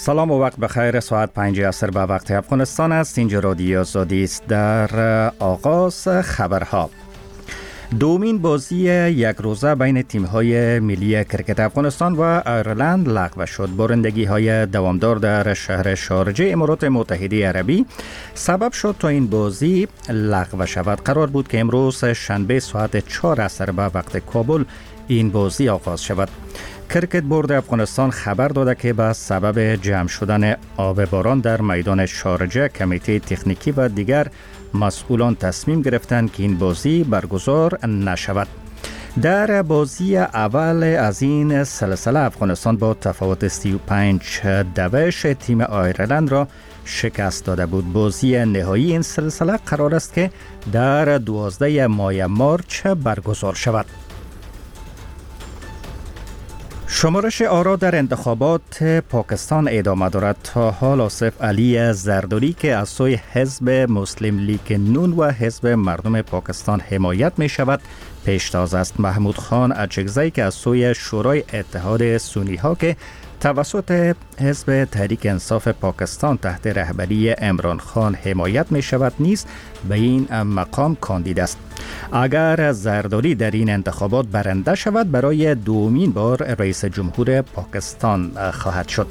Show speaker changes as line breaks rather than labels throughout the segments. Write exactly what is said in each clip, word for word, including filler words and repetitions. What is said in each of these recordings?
سلام و وقت بخیر. ساعت پنج عصر به وقت افغانستان است. اینجا رادیو آزادی است. در آغاز خبرها، دومین بازی یک روزه بین تیم‌های ملی کرکت افغانستان و آیرلند لغو شد. بارندگی‌های دوامدار در شهر شارجه امارات متحده عربی سبب شد تا این بازی لغو شود. قرار بود که امروز شنبه ساعت چهار عصر به وقت کابل این بازی آغاز شود. کرکت بورد افغانستان خبر داده که به سبب جمع شدن آب باران در میدان شارجه، کمیته تکنیکی و دیگر مسئولان تصمیم گرفتند که این بازی برگزار نشود. در بازی اول از این سلسله افغانستان با تفاوت سی و پنج دوش تیم آیرلند را شکست داده بود. بازی نهایی این سلسله قرار است که در دوازده ماه مارچ برگزار شود. شمارش آرا در انتخابات پاکستان ادامه دارد. تا حال آصف علی زرداری که از سوی حزب مسلم لیگ نون و حزب مردم پاکستان حمایت می شود پیشتاز است. محمود خان اچکزی که از سوی شورای اتحاد سنی ها که توسط حزب تحریک انصاف پاکستان تحت رهبری عمران خان حمایت می شود نیز به این مقام کاندید است. اگر زرداری در این انتخابات برنده شود برای دومین بار رئیس جمهور پاکستان خواهد شد.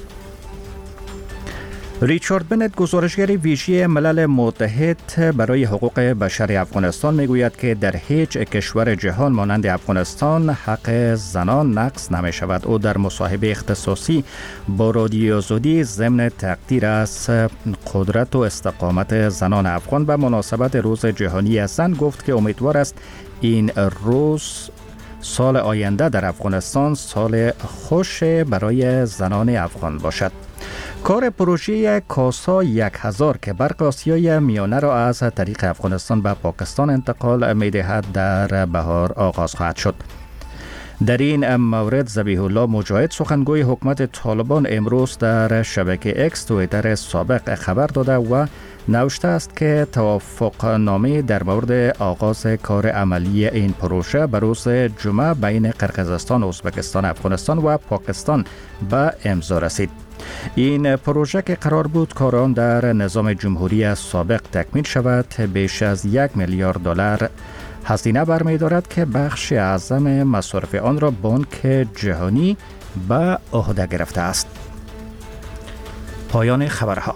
ریچارد بنت گزارشگر ویژه ملل متحد برای حقوق بشر افغانستان میگوید که در هیچ کشور جهان مانند افغانستان حق زنان نقض نمی شود. او در مصاحبه اختصاصی با رادیو آزادی ضمن تقدیر از قدرت و استقامت زنان افغان و مناسبت روز جهانی زن گفت که امیدوار است این روز سال آینده در افغانستان سال خوش برای زنان افغان باشد. کار پروژه کاسا یک هزار که برق آسیای میانه را از طریق افغانستان به پاکستان انتقال می دهد در بهار آغاز خواهد شد. در این مورد ذبیح الله مجاهد سخنگوی حکومت طالبان امروز در شبکه اکس توییتر سابق خبر داده و نوشته است که توافق نامه در مورد آغاز کار عملی این پروژه به روز جمعه بین قرقیزستان، ازبکستان، افغانستان و پاکستان به امضا رسید. این پروژه که قرار بود کار آن در نظام جمهوری سابق تکمیل شود بیش از یک میلیارد دلار هزینه برمی‌دارد که بخش اعظم مصارف آن را بانک جهانی به عهده گرفته است. پایان خبرها.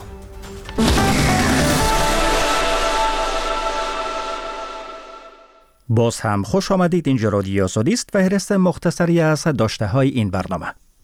باز هم خوش آمدید. اینجا رادیو آزادی است و فهرست مختصری از داشته‌های این برنامه.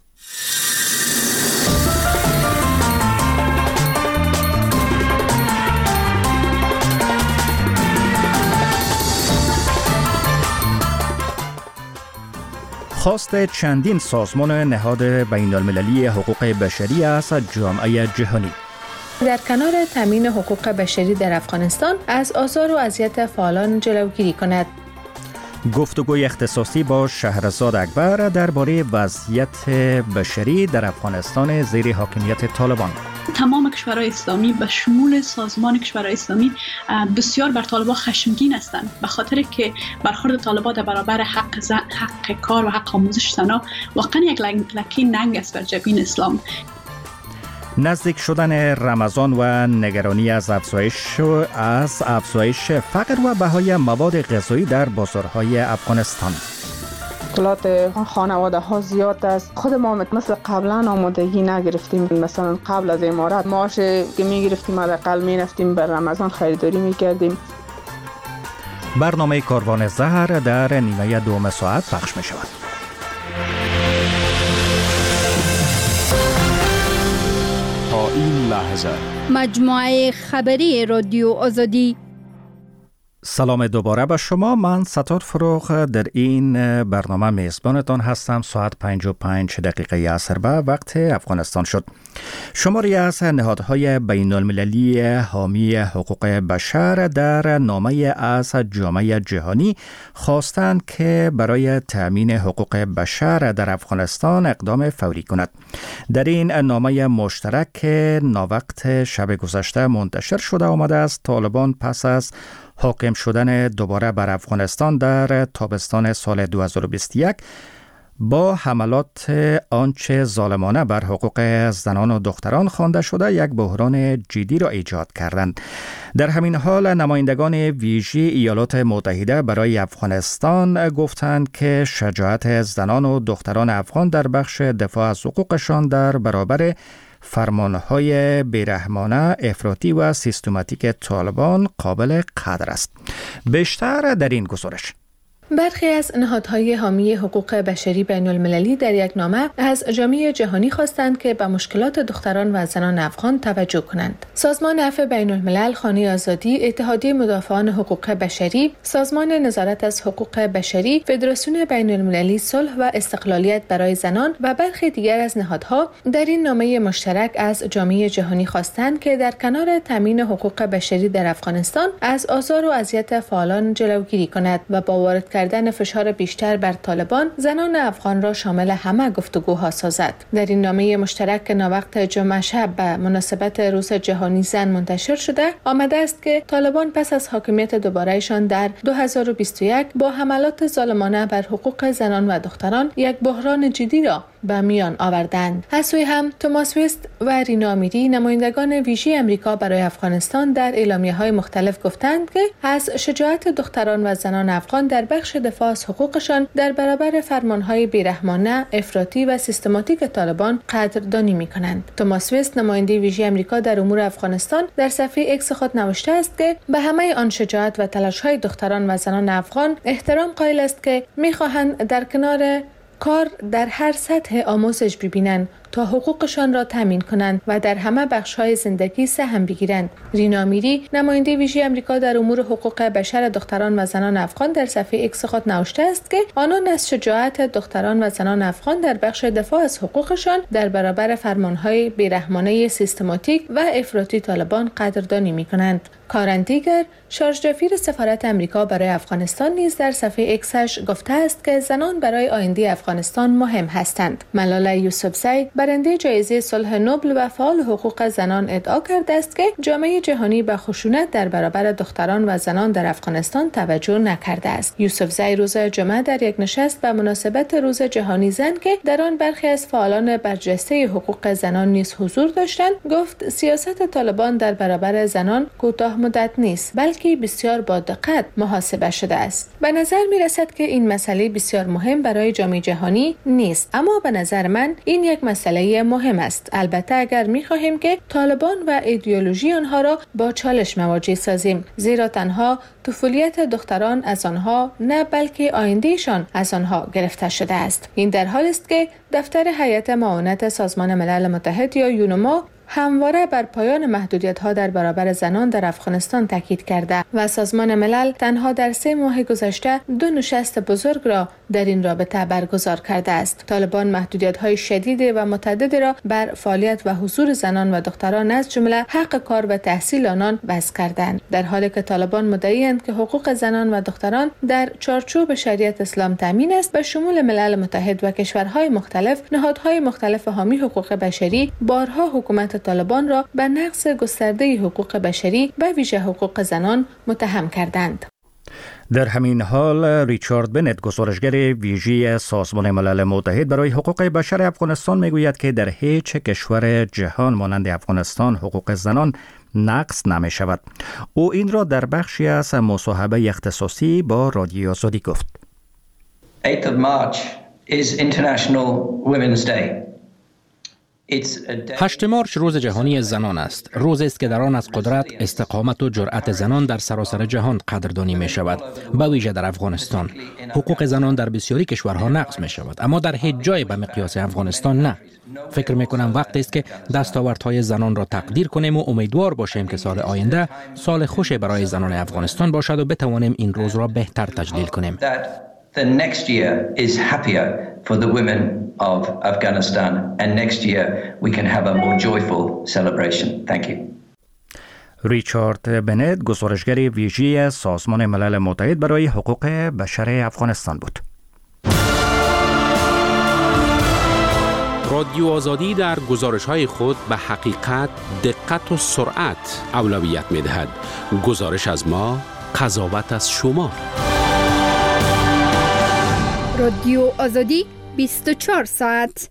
خواست چندین سازمان نهاد بین المللی حقوق بشری از جامعه جهانی
در کنار تامین حقوق بشری در افغانستان از آزار و اذیت فعالان جلوگیری کند.
گفتگوی اختصاصی با شهرزاد اکبر درباره وضعیت بشری در افغانستان زیر حاکمیت طالبان.
تمام کشورهای اسلامی به شمول سازمان کشورهای اسلامی بسیار بر طالبان خشمگین هستند به خاطر که برخورد طالبان در برابر حق زن، حق کار و حق آموزش زنان واقعا یک لکه ننگ است بر جبین اسلام.
نزدیک شدن رمضان و نگرانی از افزایش از افزایش فقر و بهای مواد غذایی در بازارهای افغانستان.
مشکلات خانواده ها زیاد است. خود ما مثل قبلا آمادگی نگرفتیم. مثلا قبل از امارات معاش که میگرفتیم حداقل میرفتیم بر رمضان خریداری میکردیم.
برنامه کاروان زهر در نیمه دوم ساعت پخش می شود.
تا این لحظه
مجموعه خبری رادیو آزادی.
سلام دوباره به شما. من ستار فروغ در این برنامه میزبانتان هستم. ساعت پنج و پنج دقیقه عصر به وقت افغانستان شد. شماری از نهادهای بین المللی حامی حقوق بشر در نامه از جامعه جهانی خواستند که برای تأمین حقوق بشر در افغانستان اقدام فوری کند. در این نامه مشترک که ناوقت شب گذشته منتشر شده آمده است، طالبان پس از حاکم شدن دوباره بر افغانستان در تابستان سال دو هزار و بیست و یک با حملات آنچه ظالمانه بر حقوق زنان و دختران خوانده شده یک بحران جدی را ایجاد کردند. در همین حال نمایندگان ویژه ایالات متحده برای افغانستان گفتند که شجاعت زنان و دختران افغان در بخش دفاع از حقوقشان در برابر فرمانهای بیرحمانه، افراطی و سیستماتیک طالبان قابل قدر است. بیشتر در این گزارش.
برخی از نهادهای حامی حقوق بشری بین المللی در یک نامه از جامعه جهانی خواستند که به مشکلات دختران و زنان افغان توجه کنند. سازمان عفو بین الملل، خانه آزادی، اتحادیه مدافعان حقوق بشری، سازمان نظارت از حقوق بشری، فدراسیون بین المللی صلح و استقلالیت برای زنان و برخی دیگر از نهادها در این نامه مشترک از جامعه جهانی خواستند که در کنار تامین حقوق بشری در افغانستان از آزار و اذیت فعالان جلوگیری کند و با وارد کردن فشار بیشتر بر طالبان زنان افغان را شامل همه گفتگوها سازد. در این نامه مشترک که ناوقت جمعه شب به مناسبت روز جهانی زن منتشر شده آمده است که طالبان پس از حاکمیت دوبارهشان در دو هزار و بیست و یک با حملات ظالمانه بر حقوق زنان و دختران یک بحران جدی را به میان آوردند. از سوی هم توماس وست و رینا امیری، نمایندگان ویژه امریکا برای افغانستان، در اعلامیه‌های مختلف گفتند که از شجاعت دختران و زنان افغان در بخش دفاع از حقوقشان در برابر فرمانهای بیرحمانه، افراطی و سیستماتیک طالبان قدردانی می‌کنند. توماس وست، نماینده ویژه امریکا در امور افغانستان، در صفحه ایکس خود نوشته است که به همه آن شجاعت و تلاش‌های دختران و زنان افغان احترام قائل است که می‌خواهند در کنار کار در هر سطح آموزش ببینند تا حقوقشان را تامین کنند و در همه بخش‌های زندگی سهم بگیرند. رینا امیری، نماینده ویژه امریکا در امور حقوق بشر دختران و زنان افغان، در صفحه ایکس خود نوشته است که آنان از شجاعت دختران و زنان افغان در بخش دفاع از حقوقشان در برابر فرمان‌های بیرحمانه سیستماتیک و افراطی طالبان قدردانی می‌کنند. کارن دیگر، شارژ دفیر سفارت امریکا برای افغانستان، نیز در صفحه ایکسش گفته است که زنان برای آینده افغانستان مهم هستند. ملاله یوسفزی، برنده جایزه صلح نوبل و فعال حقوق زنان، ادعا کرده است که جامعه جهانی به خشونت در برابر دختران و زنان در افغانستان توجه نکرده است. یوسفزی روز جمعه در یک نشست به مناسبت روز جهانی زن که در آن برخی از فعالان برجسته حقوق زنان نیز حضور داشتند، گفت سیاست طالبان در برابر زنان کوتاه مدت نیست، بلکه بسیار با دقت محاسبه شده است. به نظر می رسد که این مسئله بسیار مهم برای جامعه جهانی نیست، اما به نظر من این یک مسئله مهم است. البته اگر می خواهیم که طالبان و ایدئولوژی آنها را با چالش مواجه سازیم، زیرا تنها طفولیت دختران از آنها نه بلکه آیندهشان از آنها گرفته شده است. این در حالی است که دفتر هیئت معاونت سازمان ملل متحد یا یونما همواره بر پایان محدودیت‌ها در برابر زنان در افغانستان تاکید کرده و سازمان ملل تنها در سه ماه گذشته دو نشست بزرگ را در این رابطه برگزار کرده است. طالبان محدودیت‌های شدید و متعددی را بر فعالیت و حضور زنان و دختران از جمله حق کار و تحصیل آنان وضع کردند، در حالی که طالبان مدعی‌اند که حقوق زنان و دختران در چارچوب شریعت اسلام تامین است. به شمول ملل متحد و کشورهای مختلف، نهادهای مختلف حامی حقوق بشری بارها حکومت طالبان را به نقض گسترده حقوق بشری و ویژه حقوق زنان متهم کردند.
در همین حال ریچارد بنت، گزارشگر ویژه سازمان ملل متحد برای حقوق بشر افغانستان، میگوید که در هیچ کشور جهان مانند افغانستان حقوق زنان نقض نمی شود. او این را در بخشی از مصاحبه اختصاصی با رادیو آزادی گفت.
eighth of March is International Women's Day.
هشتم مارچ روز جهانی زنان است. روزی است که در آن از قدرت، استقامت و جرأت زنان در سراسر جهان قدردانی می شود. به ویژه در افغانستان حقوق زنان در بسیاری کشورها نقض می شود، اما در هیچ جای به مقیاس افغانستان نه. فکر می کنم وقت است که دستاوردهای زنان را تقدیر کنیم و امیدوار باشیم که سال آینده سال خوشی برای زنان افغانستان باشد و بتوانیم این روز را بهتر تجلیل کنیم.
The next year is happier for the women of Afghanistan, and next year we can have a more joyful celebration. Thank you.
ریچارد بنت، گزارشگر ویژه سازمان ملل متحد برای حقوق بشر افغانستان بود.
رادیو آزادی در گزارش‌های خود به حقیقت، دقت و سرعت اولویت می‌دهد. گزارش از ما، قضاوت از شما.
رادیو آزادی بیست و چهار ساعت.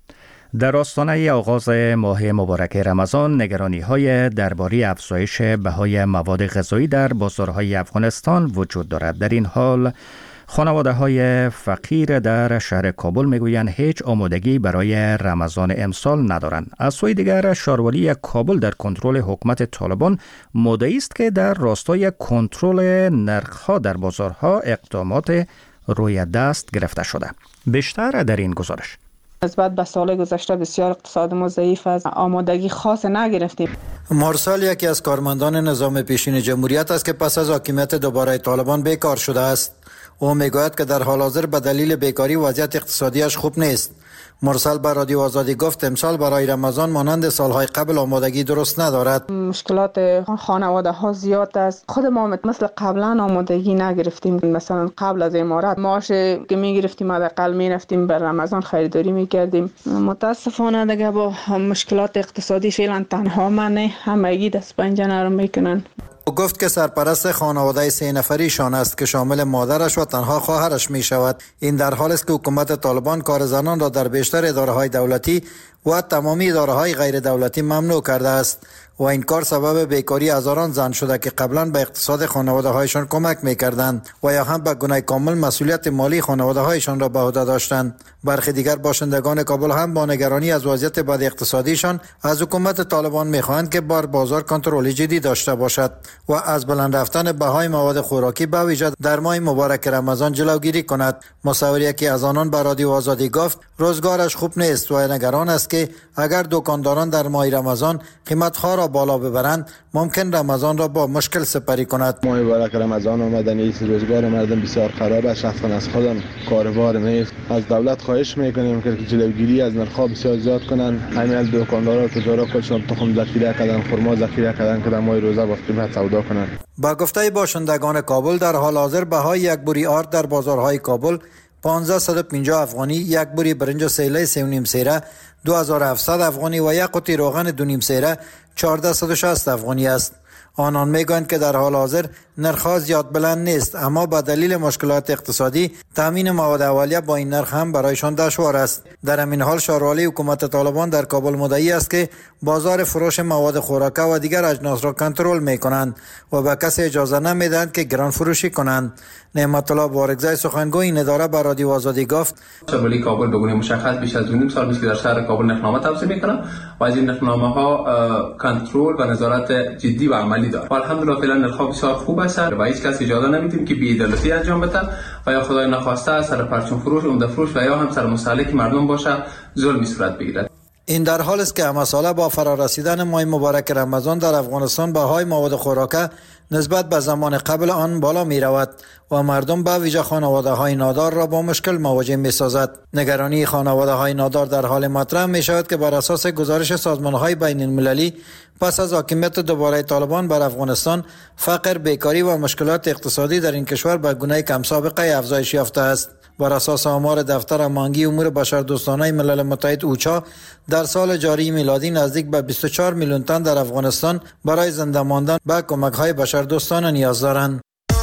در آستانه آغاز ماه مبارک رمضان، نگرانی‌های درباره افزایش بهای مواد غذایی در بازارهای افغانستان وجود دارد. در این حال خانواده‌های فقیر در شهر کابل میگویند هیچ آمادگی برای رمضان امسال ندارند. از سوی دیگر شاروالی کابل در کنترل حکومت طالبان مدعی است که در راستای کنترل نرخ‌ها در بازارها اقدامات روی دست گرفته شده. بیشتر در این گزارش.
نسبت به سال گذشته بسیار اقتصاد ما ضعیف است. آمادگی خاص نگرفتیم.
مرسل یکی از کارمندان نظام پیشین جمهوریت است که پس از حاکمیت دوباره طالبان بیکار شده است. او میگوید که در حال حاضر به دلیل بیکاری وضعیت اقتصادیش خوب نیست. مرسل به رادیو آزادی گفت امسال برای رمضان مانند سالهای قبل آمادگی درست ندارد.
مشکلات خانواده ها زیاد است. خود ما مثل قبلا آمادگی نگرفتیم. مثلا قبل از امارات معاش که میگرفتیم حداقل میرفتیم بر رمضان خریداری میکردیم. متاسفانه دیگه با مشکلات اقتصادی فعلا تنها من نه، همگی دست پنجه نرم میکنن.
او گفت که سرپرست خانواده سه نفریشان است که شامل مادرش و تنها خواهرش می شود. این در حالی است که حکومت طالبان کار زنان را در بیشتر اداره‌های دولتی و تمامی اداره‌های غیر دولتی ممنوع کرده است و این کار سبب بیکاری هزاران زن شده که قبلا به اقتصاد خانواده‌هایشان کمک می‌کردند و یا هم به گونه کامل مسئولیت مالی خانواده‌هایشان را به عهده داشتند. برخی دیگر باشندگان کابل هم با نگرانی از وضعیت بد اقتصادیشان از حکومت طالبان می‌خواهند که بر بازار کنترل جدی داشته باشد و از بلند رفتن بهای مواد خوراکی به ویژه در ماه مبارک رمضان جلوگیری کند. مصوری که از آنان به رادیو آزادی گفت روزگارش خوب نیست و نگران است که اگر دکانداران در ماه رمضان قیمت‌ها را بالا ببرند ممکن رمضان را با مشکل سپری کند.
ماه مبارک رمضان آمدن است، روزگار مردم بسیار خراب است، شخصا از خودم کاروبار نیست. از دولت خواهش میکنیم که جلوگیری از نرخ‌ها بسیار زیاد کنند. همین دکاندارا و تجارا خودشون تخم ذخیره کردن، خرما ذخیره کردن که در ماه روزه با قیمت سودا کنند.
با گفته باشندگان کابل در حال حاضر بهای یک بوری آرد در بازارهای کابل پانزده و پنجاه افغانی، یک بوری برنج سیله سه و نیم سیره دو هزار و هفتصد افغانی و یک قوطی روغن دو نیم سیره چهارده و شصت افغانی است. آنان میگویند که در حال حاضر نرخ‌ها زیاد بلند نیست، اما به دلیل مشکلات اقتصادی تامین مواد اولیه با این نرخ هم برایشان دشوار است. در همین حال شاروالی حکومت طالبان در کابل مدعی است که بازار فروش مواد خوراکه و دیگر اجناس را کنترل میکنند و به کسی اجازه نمیدهند که گران فروشی کنند. نعمت الله بارگزای سخنگوی این اداره به رادیو آزادی گفت
شاروالی کابل به گونه مشخص بیش از دو نیم سال است که در شهر کابل نرخنامه توزیع میکنند و از این نرخنامه ها کنترل و نظارت جدی و عملی دارد. و الحمدلله فعلا نرخ‌ها بسیار خوب است و هیچ کس اجازه نمیدیم که بی‌عدالتی انجام بده و یا خدای نخواسته سر پرچم فروش، عمده فروش و یا هم سر مستهلک مردم باشه ظلمی صورت بگیرد.
این در حال است که همساله با فرارسیدن ماه مبارک رمضان در افغانستان بهای مواد خوراکه نسبت به زمان قبل آن بالا می رود و مردم به ویژه خانواده های نادار را با مشکل مواجه می سازد. نگرانی خانواده های نادار در حال مطرح می شود که بر اساس گزارش سازمان های بین المللی پس از حاکمیت دوباره طالبان بر افغانستان فقر، بیکاری و مشکلات اقتصادی در این کشور به گونه کم سابقه افزایش یافته است. بر اساس آمار دفتر مانگی امور بشردوستانه ملل متحد اوچا در سال جاری میلادی نزدیک به بیست و چهار میلیون تن در افغانستان برای زنده ماندن به کمک‌های بشردوستانه نیاز دارند.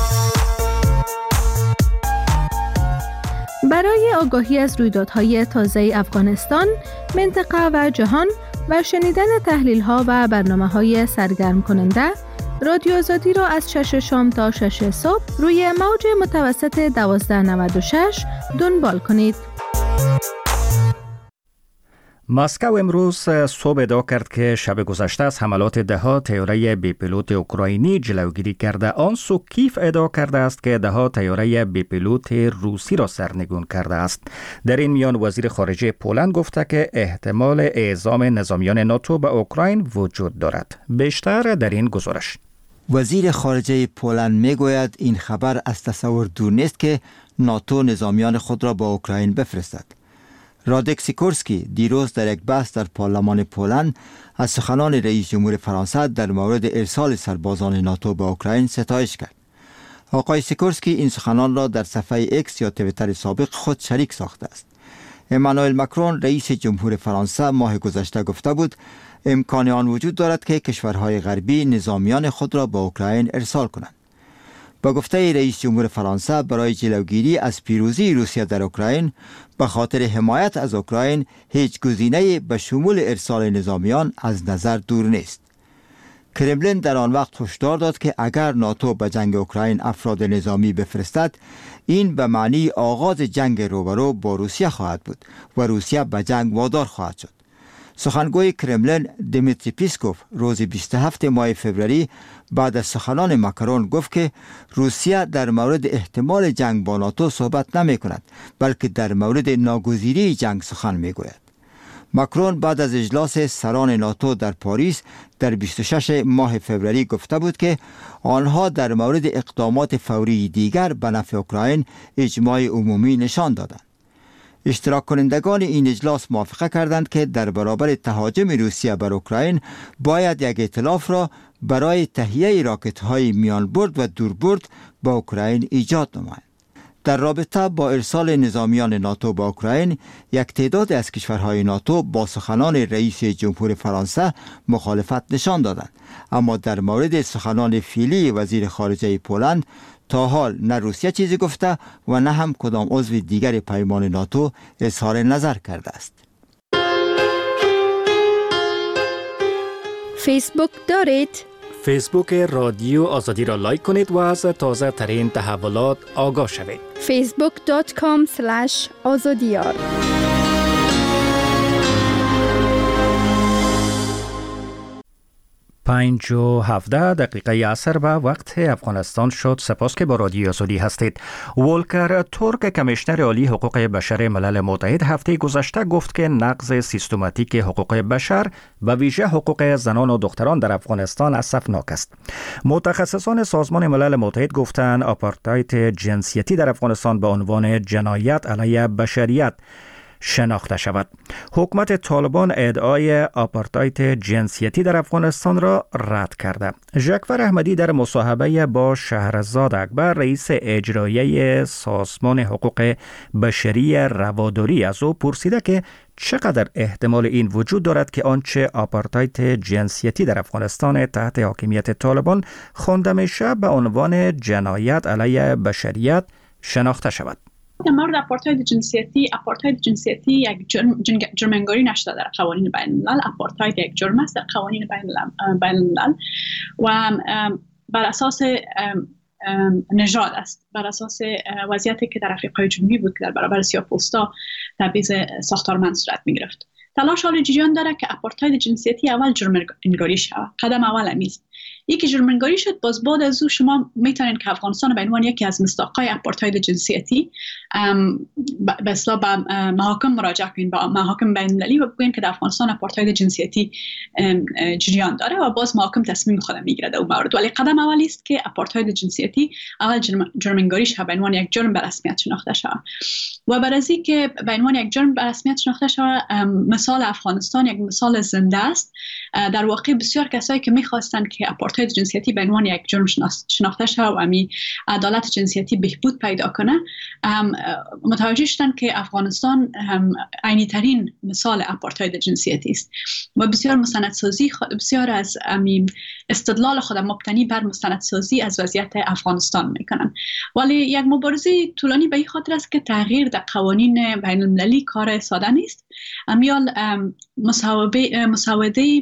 برای آگاهی از رویدادهای تازه افغانستان، منطقه و جهان و شنیدن تحلیل‌ها و برنامه‌های سرگرم کننده، رادیو آزادی را از شش شام تا شش صبح روی موج متوسط دوازده و نود و شش دنبال کنید.
مسکو امروز صبح ادعا کرد که شب گذشته از حملات ده‌ها طیاره بی پیلوت اوکراینی جلوگیری کرده. آن سو کیف ادعا کرده است که ده‌ها طیاره بی پیلوت روسی را سرنگون کرده است. در این میان وزیر خارجه پولند گفته که احتمال اعزام نظامیان ناتو به اوکراین وجود دارد. بیشتر در این گزارش.
وزیر خارجه پولند میگوید این خبر از تصور دور نیست که ناتو نظامیان خود را با اوکراین بفرستد. رادک سیکورسکی دیروز در یک بحث در پارلمان پولند از سخنان رئیس جمهور فرانسه در مورد ارسال سربازان ناتو به اوکراین ستایش کرد. آقای سیکورسکی این سخنان را در صفحه ایکس یا توییتر سابق خود شریک ساخته است. امانوئل ماکرون رئیس جمهور فرانسه ماه گذشته گفته بود امکان آن وجود دارد که کشورهای غربی نظامیان خود را به اوکراین ارسال کنند. با گفته رئیس جمهور فرانسه برای جلوگیری از پیروزی روسیه در اوکراین به خاطر حمایت از اوکراین هیچ گزینه‌ای به شمول ارسال نظامیان از نظر دور نیست. کرملین در آن وقت هشدار داد که اگر ناتو به جنگ اوکراین افراد نظامی بفرستد این به معنی آغاز جنگ روبرو با روسیه خواهد بود و روسیه به جنگ وادار خواهد شد. سخنگوی کرملین دیمیتری پیسکوف روز بیست و هفتم ماه فوریه بعد از سخنان ماکرون گفت که روسیه در مورد احتمال جنگ با ناتو صحبت نمی کند بلکه در مورد ناگزیری جنگ سخن می گوید. ماکرون بعد از اجلاس سران ناتو در پاریس در بیست و ششم ماه فوریه گفته بود که آنها در مورد اقدامات فوری دیگر به نفع اوکراین اجماع عمومی نشان دادند. اشتراک کنندگان این اجلاس موافقه کردند که در برابر تهاجم روسیه بر اوکراین باید یک ائتلاف را برای تهیه راکت‌های میانبرد و دوربرد با اوکراین ایجاد نمایند. در رابطه با ارسال نظامیان ناتو با اوکراین یک تعداد از کشورهای ناتو با سخنان رئیس جمهور فرانسه مخالفت نشان دادند، اما در مورد سخنان فعلی وزیر خارجه پولند تا حال نه روسیه چیزی گفته و نه هم کدام عضو دیگر پیمان ناتو اظهار نظر کرده است.
فیسبوک دارید؟
فیسبوک رادیو آزادی را لایک کنید و از تازه ترین تحولات آگاه شوید.
فیسبوک دات کام اسلش آزادیار.
پنج و هفده دقیقه عصر به وقت افغانستان شد. سپاس که با رادیو آزادی هستید. ولکر تورک کمیشنر عالی حقوق بشر ملل متحد هفته گذشته گفت که نقض سیستماتیک حقوق بشر و ویژه حقوق زنان و دختران در افغانستان اسفناک است. متخصصان سازمان ملل متحد گفتند آپارتاید جنسیتی در افغانستان به عنوان جنایت علیه بشریت شناخته شود. حکومت طالبان ادعای آپارتاید جنسیتی در افغانستان را رد کرده. ژکور احمدی در مصاحبه با شهرزاد اکبر رئیس اجرایی سازمان حقوق بشری رواداری از او پرسیده که چقدر احتمال این وجود دارد که آنچه آپارتاید جنسیتی در افغانستان تحت حاکمیت طالبان خوانده میشه به عنوان جنایت علیه بشریت شناخته شود.
در مورد آپارتاید جنسیتی، آپارتاید جنسیتی یک جرم جرمنگاری نشده در قوانین بین الملل. آپارتاید یک جرم است در قوانین بین الملل و بر اساس نژاد است، بر اساس وضعیتی که در آفریقای جنوبی بود که در برابر سیاه‌پوستا تبعیض ساختارمند صورت می‌گرفت. تلاش حال جریان داره که آپارتاید جنسیتی اول جرمنگاری شود. قدم اول امیست. یکی جرمنگاری شد، باز بعد از او شما میتونید که افغانستان به عنوان یکی از مصداقای آپارتاید جنسیتی به اصطلاح به محاکم مراجعه کنید، با محاکم بین المللی و بگویید که در افغانستان آپارتاید جنسیتی جریان داره و باز محاکم تصمیم خود میگیره در اون مورد. ولی قدم اولی است که آپارتاید جنسیتی اول جرمنگاری شود، به عنوان یک جرم به رسمیت شناخته شود. و برای اینکه به عنوان یک جرم به رسمیت شناخته شود، مثال افغانستان یک مثال زنده است. در واقع بسیار کسایی که می‌خواستند که آپارتاید جنسیتی به عنوان یک جرم شناخته شود و امی عدالت جنسیتی بهبود پیدا کنه، متوجه شدند که افغانستان عینی ترین مثال آپارتاید جنسیتی است و بسیار مستندسازی بسیار از امی استدلال خود مبتنی بر مستندسازی از وضعیت افغانستان میکنن. ولی یک مبارزه طولانی به این خاطر است که تغییر در قوانین بین المللی کار ساده نیست. امیال مساوده مساوده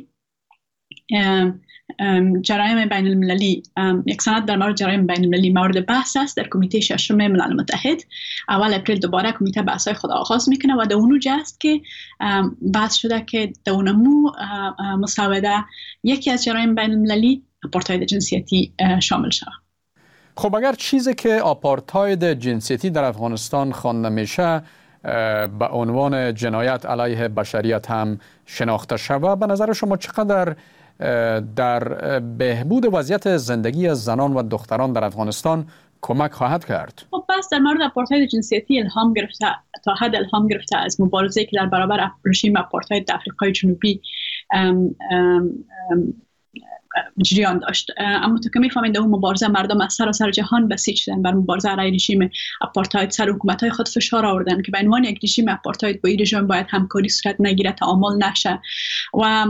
جرایم بین المللی، یک سند در مورد جرایم بین المللی مورد بحث است در کمیته ششم ملل متحد. اول اپریل دوباره کمیته بحث‌های خود آغاز میکنه و در اونجا است که بحث شده که در اونمو مساوده یکی از جرایم بین المللی آپارتاید جنسیتی شامل شود.
خب اگر چیزی که آپارتاید جنسیتی در افغانستان خوانده میشه به عنوان جنایت علیه بشریت هم شناخته شود، به نظر شما چقدر در بهبود وضعیت زندگی زنان و دختران در افغانستان کمک خواهد کرد؟
خب بس در مورد آپارتاید جنسیتی الهام گرفته، تا حد الهام گرفته از مبارزه‌ای که در برابر رژیم آپارتاید در آفریقای جنوبی ام ام ام جریان داشت. اما تو که می‌فهمید اون مبارزه مردم از سراسر جهان بسیج شدن بر مبارزه علیه رژیم آپارتاید. سر حکومت‌های خود فشار آوردن که به عنوان یک رژیم آپارتاید با این رژیم باید همکاری صورت نگیره، تعامل نشه و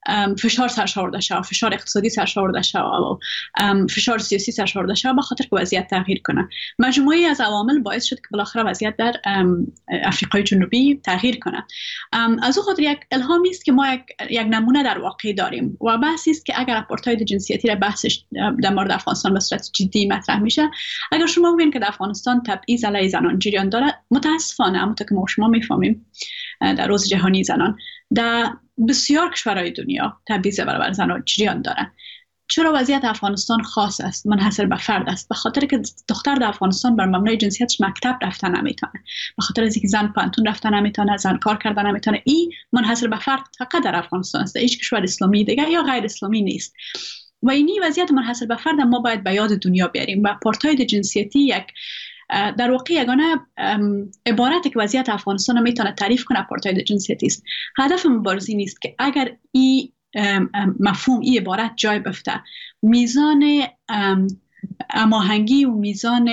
فشار سرشارده شود، فشار اقتصادی سرشارده شود و فشار سیاسی سرشارده شود به خاطر که وضعیت تغییر کنه. مجموعی از عوامل باعث شد که بالاخره وضعیت در آفریقای جنوبی تغییر کنه. از او خاطر یک الهامی است که ما یک, یک نمونه در واقع داریم و بحثی است که اگر آپارتاید جنسیتی را بحثش در مورد افغانستان به صورت جدی مطرح میشه، اگر شما ببینید که در افغانستان تبعیض علیه زنان جریان داره، متاسفانه همونطور که ما شما میفهمیم در روز جهانی زنان در بسیار کشورهای دنیا تبعیض برابر زنان جریان داره. چرا وضعیت افغانستان خاص است، منحصر به فرد است؟ به خاطر که دختر در افغانستان بر مبنای جنسیتش مکتب رفتن نمیتونه، به خاطر از اینکه زن پانتون رفتن نمیتونه، زن کار کردن نمیتونه. این منحصر به فرد فقط در افغانستان است، هیچ کشور اسلامی دیگه یا غیر اسلامی نیست. و اینی وضعیت منحصر به فرد ما باید به یاد دنیا بیاریم. و آپارتاید جنسیتی یک در واقع یگانه عبارتی که وضعیت افغانستان میتونه تعریف کنه آپارتاید جنسیتی است. هدف مبارزه نیست که اگر این مفهوم این عبارت جای بفته، میزان هماهنگی و میزان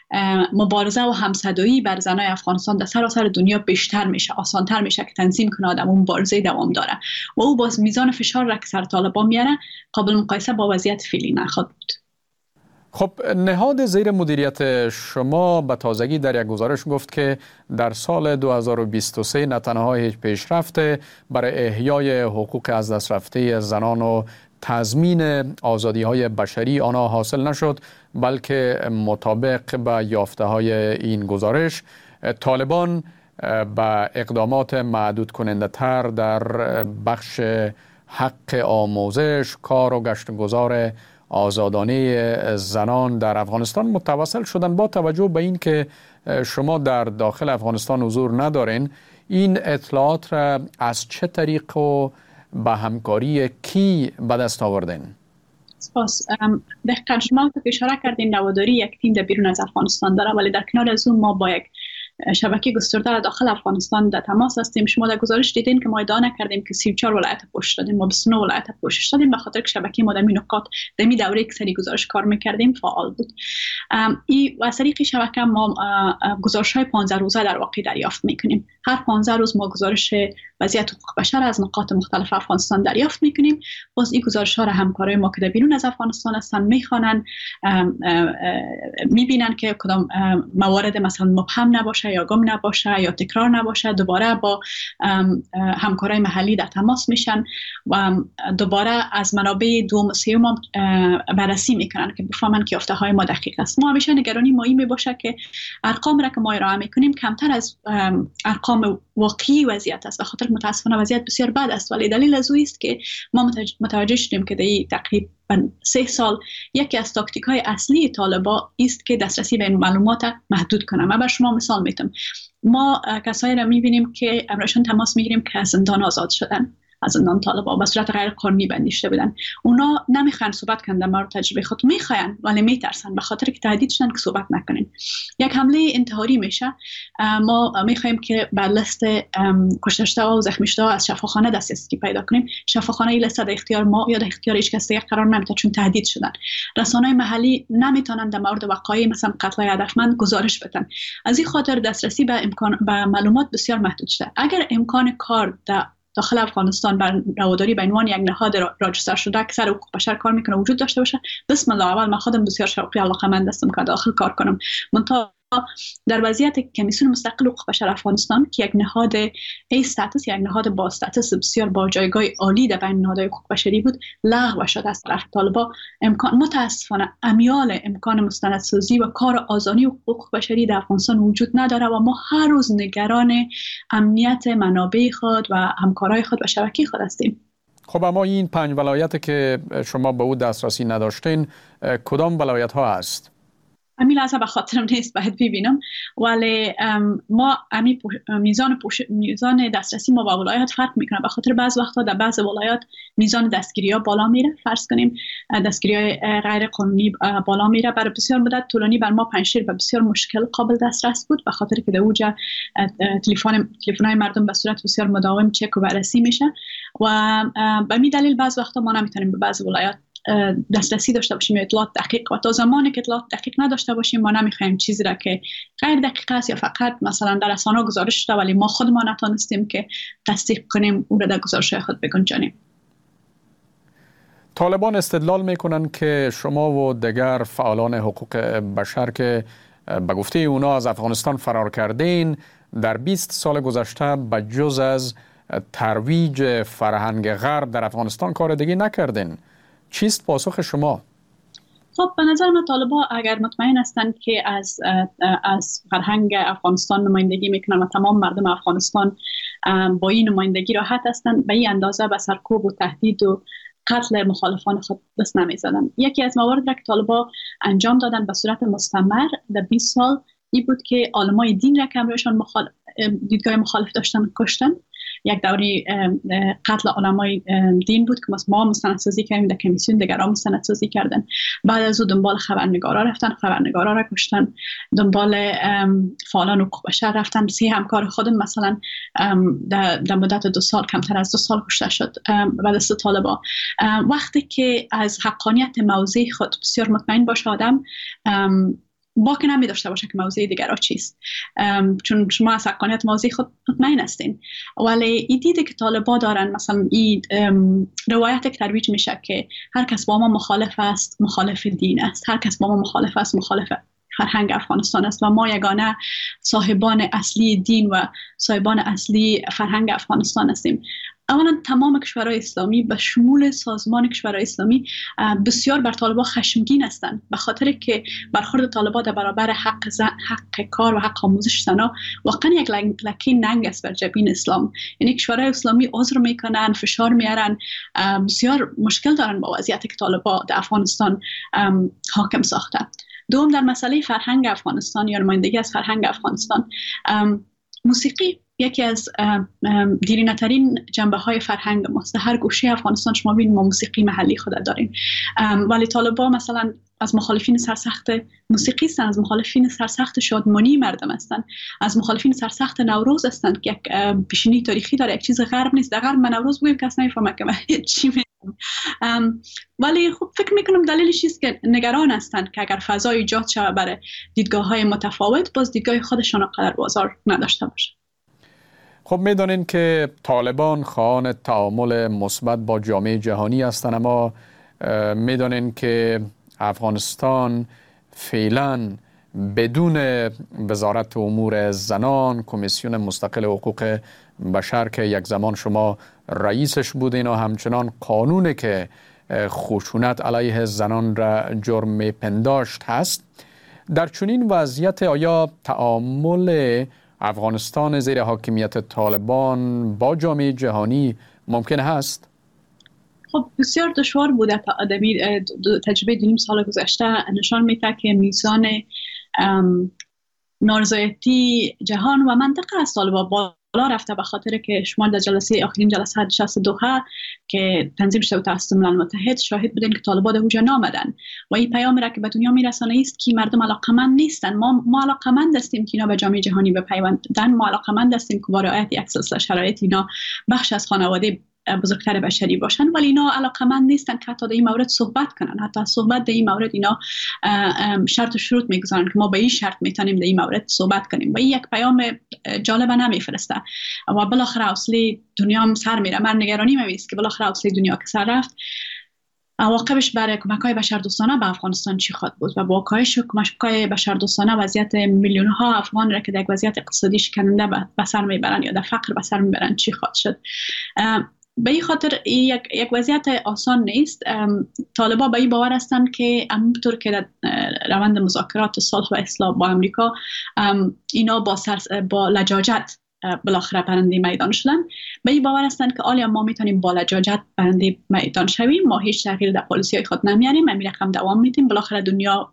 مبارزه و همصدایی بر زنای افغانستان در سراسر دنیا بیشتر میشه، آسانتر میشه که تنظیم کنه آدم اون مبارزه دوام داره و او باز میزان فشار را که سر طالبان میاره قابل مقایسه با وضعیت فعلی نخواهد بود.
خب نهاد زیر مدیریت شما به تازگی در یک گزارش گفت که در سال دو هزار و بیست و سه نه تنها هیچ پیشرفت برای احیای حقوق از دست رفته زنان و تضمین آزادی‌های بشری آنها حاصل نشد، بلکه مطابق به یافته‌های این گزارش طالبان به اقدامات محدود کننده تر در بخش حق آموزش، کار و گشتگذار آزادانه زنان در افغانستان متوسل شدن. با توجه به این که شما در داخل افغانستان حضور ندارین، این اطلاعات را از چه طریق و به همکاری کی به دست آوردین؟
سپاس. دقیقاً شما که اشاره کردین نواداری یک تیم در بیرون از افغانستان داره، ولی در کنار از اون ما با یک شبکه گسترده در داخل افغانستان در تماس هستیم. شما در گزارش دیدین که ما ادعا نکردیم که سی و چهار ولایت پوشش دادیم، ما بیست و نه ولایت پوشش دادیم، به خاطر که شبکه ما در این نقاط در این دوره که سری گزارش کار میکردیم فعال بود. این و از طریق شبکه ما گزارش های پانزده روزه در واقع دریافت میکنیم. هر پانزده روز ما گزارش وضعیت حقوق بشر از نقاط مختلف افغانستان دریافت میکنیم. باز این گزارش ها را همکارای ما که در بیرون از افغانستان هستن میخوانن، میبینن که کدام موارد مثلا مبهم نباشه یا گم نباشه یا تکرار نباشه، دوباره با همکارای محلی در تماس میشن و دوباره از منابع دوم و سوم بررسی میکنن که بفهمن که یافته های ما دقیق است. ما همیشه نگرانی ما این میباشه که ارقام را که ما ارائه میکنیم کمتر از ارقام واقعی وضعیت است، به خاطر متاسفانه وضعیت بسیار بد است. ولی دلیل از او است که ما متوجه شدیم که در این تقریبا سه سال یکی از تاکتیک های اصلی طالبا است که دسترسی به این معلومات محدود کنه. من بر شما مثال میتونم. ما کسایی را میبینیم که امرشون تماس میگیریم که از زندان آزاد شدن، از زندان طالبا به صورت غیر قانونی بندیشته بودن. اونا نمیخوان صحبت کنن در مورد تجربه خود، میخوان ولی میترسن به خاطر که تهدید شدن که صحبت نکنین. یک حمله انتحاری میشه. ما میخوایم که بر لیست کشته شده و زخمی شده از شفاخانه دسترسی پیدا کنیم. شفاخانه این لیست در اختیار ما یا در اختیار هیچ کس دیگه قرار نمیده چون تهدید شدن. رسانه‌های محلی نمیتونن در مورد وقایع مثلا قتل هدفمند گزارش بدن. از این خاطر دسترسی به امکان به معلومات بسیار محدود شده. اگر امکان کار در داخل افغانستان بر نواداری به عنوان یک نهاد راجستر شده که سر حقوق بشر کار میکنه وجود داشته باشه، بسم الله. اول من خودم بسیار شوقی علاقه‌مند هستم که داخل کار کنم. منتها در وضعیت کمیسیون مستقل حقوق بشر افغانستان که یک نهاد ای استاتس، یک نهاد با استاتس بسیار با جایگاه عالی در بین نهادهای حقوق بشری بود، لغو شده از طرف طالبان. امکان متاسفانه امیال امکان مستندسازی و کار آزادی و حقوق بشری در افغانستان وجود نداره و ما هر روز نگران امنیت منابع خود و همکارای خود و شبکه خود هستیم.
خب اما این پنج ولایت که شما به او دسترسی نداشتین کدام ولایت ها است؟
همین لحظه به خاطرم نیست، باید ببینم. ولی ما همین میزان پوش... میزان دسترسی ما با ولایات فرق میکنه، به خاطر بعض وقتا در بعض ولایات میزان دستگیری ها بالا میره. فرض کنیم دستگیری های غیر قانونی بالا میره. برای بسیار مدت طولانی بر ما پنجشیر و بسیار مشکل قابل دسترس بود، به خاطر که در اوجا تلفن تلفن‌های مردم به صورت بسیار مداوم چک و بررسی میشه و به همین دلیل بعض وقتا ما نمیتونیم به بعض ولایات دسترسی داشته باشیم اطلاعات دقیق. و تا زمانی که اطلاعات دقیق نداشته باشیم ما نمیخوایم چیزی را که غیر دقیق است یا فقط مثلا در رسانه‌ها گزارش شده ولی ما خود ما نتونستیم که تصدیق کنیم او را در گزارش خود بگنجانیم.
طالبان استدلال میکنن که شما و دیگر فعالان حقوق بشر که به گفته اونا از افغانستان فرار کردین در بیست سال گذشته به جز از ترویج فرهنگ غرب در افغانستان کار دیگه نکردین. چیست پاسخ شما؟
خب به نظر من طالبان اگر مطمئن هستند که از از فرهنگ افغانستان نمایندگی میکنن و تمام مردم افغانستان با این نمایندگی راحت هستند، به این اندازه به سرکوب و تهدید و قتل مخالفان خود دست نمیزدن. یکی از موارد را که طالبان انجام دادن به صورت مستمر در بیست سال این بود که عالمای دین را که امروزشان مخالف دیدگاه مخالف داشتن کشتن. یک دوری قتل علمای دین بود که ما مستندسازی کردیم، در کمیسیون دیگران مستندسازی کردن. بعد از او دنبال خبرنگارا رفتن، خبرنگارا را کشتن، دنبال فعالان حقوق بشر رفتن. سه همکار خودم مثلا در مدت دو سال کمتر از دو سال کشته شد بعد از طالبان. وقتی که از حقانیت موضع خود بسیار مطمئن باشه آدم باک نمی داشته باشه که موضوع دیگر ها چیست، چون شما از حقانیت موضوع خود مطمئن هستین. ولی این دیده که طالبا دارن، مثلا این روایت که ترویج میشه که هر کس با ما مخالف است مخالف دین است، هر کس با ما مخالف است مخالف فرهنگ افغانستان است و ما یگانه صاحبان اصلی دین و صاحبان اصلی فرهنگ افغانستان هستیم. اولا تمام کشورهای اسلامی به شمول سازمان کشورهای اسلامی بسیار بر طالبان خشمگین هستند، به خاطر که برخورد طالبان در برابر حق زن، حق کار و حق آموزش زنان واقعا یک لکه ننگ است بر جبین اسلام. یعنی کشورهای اسلامی عذر میکنن، فشار میارن، بسیار مشکل دارن با وضعیتی که طالبان در افغانستان حاکم ساخته. دوم، در مسئله فرهنگ افغانستان یا نمایندگی از فرهنگ افغانستان، موسیقی یکی از دیرینه ترین جنبه های فرهنگ ماست. هر گوشه افغانستان شما ببینید ما موسیقی محلی خود داریم، ولی طالبان مثلا از مخالفین سرسخت موسیقی هستند، از مخالفین سرسخت شادمانی مردم هستند، از مخالفین سرسخت نوروز هستند که یک پیشینی تاریخی داره، یک چیز غرب نیست. در غرب من نوروز بگیم کس نمیفهمه که من چی میگم. ولی خب فکر میکنم دلیلش است که نگران هستند که اگر فضای ایجاد شود برای دیدگاه های متفاوت، باز دیدگاه خودشان قدر بازار نداشته باشه.
خب میدانین که طالبان خواهان تعامل مثبت با جامعه جهانی هستند، اما میدانین که افغانستان فعلا بدون وزارت امور زنان، کمیسیون مستقل حقوق بشر که یک زمان شما رئیسش بودین و همچنان قانونی که خشونت علیه زنان را جرم میپنداشت هست، در چنین وضعیت آیا تعامل افغانستان زیر حاکمیت طالبان با جامعه جهانی ممکن هست؟
خب بسیار دشوار بوده تا آدمی تجربه دو نیم سال گذشته نشان میده که میزان نارضایتی جهان و منطقه از طالبان بالا رفته، به خاطر که شما در جلسه آخرین جلسه نشست دوحه که تنظیم شده توسط ملل متحد شاهد بودین که طالبان در اونجا نامدن و این پیام را که به دنیا میرسانه است که مردم علاقمند نیستن. ما ما علاقمند هستیم که اینا به جامعه جهانی بپیوندن، ما علاقمند هستیم که با رعایت یک سلسله شرایط اینا بخش از خانواده بزرگتر بشری باشن، ولی اینا علاقمند نیستن که حتی در این مورد صحبت کنن. حتی صحبت در این مورد اینا شرط و شروط میگذارن که ما به این شرط میتونیم در این مورد صحبت کنیم و این یک پیام جالب نمیفرسته و بالاخره حوصله دنیا هم سر میره. من نگرانی میست که بالاخره حوصله دنیا که سر رفت، عواقبش برای کمک‌های بشردوستانه به افغانستان چی خواهد بود و با کاهش کمک‌های بشردوستانه وضعیت میلیون‌ها افغان را که در وضعیت اقتصادی شکننده به سر میبرن یا در فقر به سر میبرن چی خواهد شد. به این خاطر یک, یک وضعیت آسان نیست. طالبان به این باور هستند که همونطور که در روند مذاکرات صلح و اصلاح با امریکا اینا با, با لجاجت بالاخره برنده میدان شدن، به این باور هستند که آیا ما میتونیم با لجاجت برنده میدان شویم، ما هیچ تغییر در پالیسی های خود نمیاریم، همین رقم دوام میدیم، بالاخره دنیا